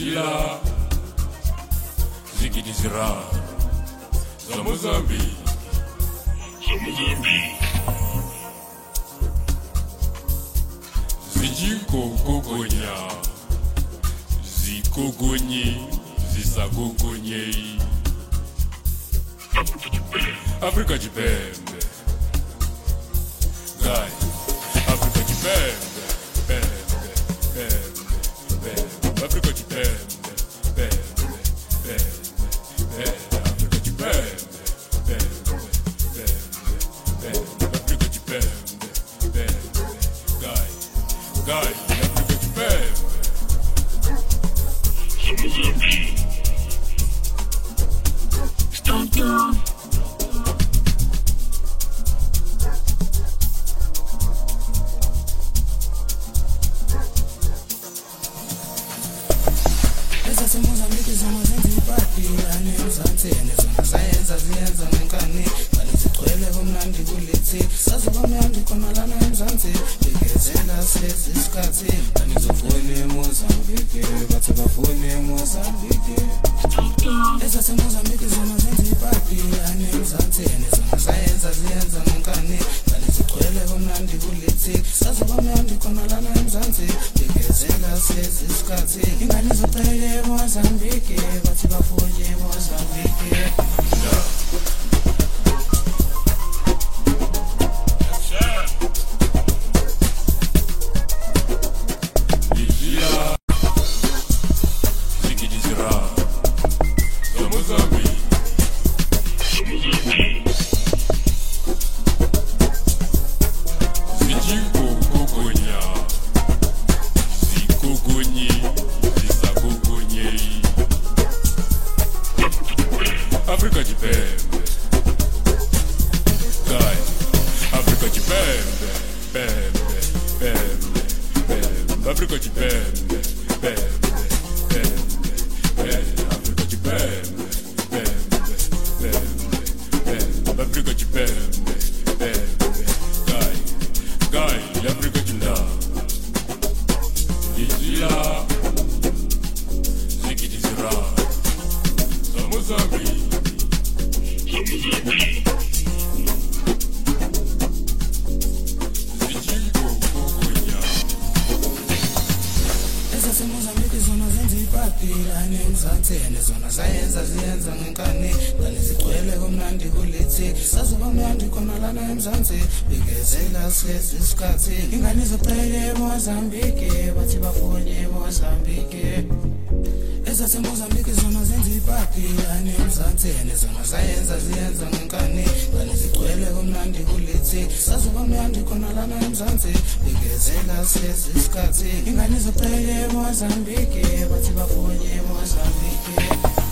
Izila zigidi zirara za Mozambique Zijikogogonya zikogonye zisagogonye Africa Jibembe Guy Africa Jibembe Bembe Bembe Bembe Africa Jibembe Bembe Bembe Africa Jibembe Bembe Bembe Africa Jibembe Bembe Guy Africa Jibembe Stop down. Esa Mozambique zona zenza ipati ane uzanthene zona sayenza ziyenza ngenkani balizigcwele kumnandi kulithi sazoba mnandi khona lana eMzansi begezela sesisikhathi anizofuna eMozambique bathi bafuna eMozambique esa Mozambique zona zenza ipati ane uzanthene zona sayenza ziyenza ngenkani balizigcwele kumnandi kulithi sazoba mnandi khona lana eMzansi begezela sesisikhathi ingane zophele Mozambique bathi bafuna eMozambique Africa Jibembe Guy Africa Jibembe Bembe Bembe Bembe Africa Jibembe Bembe Bembe Bembe Africa Jibembe Bembe Bembe Bembe Africa Jibembe Bembe Guy Africa Jibembe Izila zigidi zirara za Mozambique esa Mozambique zona zenza ipati ane uzanthene zona sayenza ziyenza ngenkani balizigcwele kumnandi kulithi sazoba mnandi khona lana eMzansi begezela sesisikhathi ingane zophele eMozambique bathi bafuna eMozambique esa Mozambique zona zenza ipati ane uzanthene zona sayenza ziyenza ngenkani balizigcwele kumnandi kulithi sazoba mnandi khona lana eMzansi begezela sesisikhathi ingane zophele eMozambique bathi bafuna eMozambique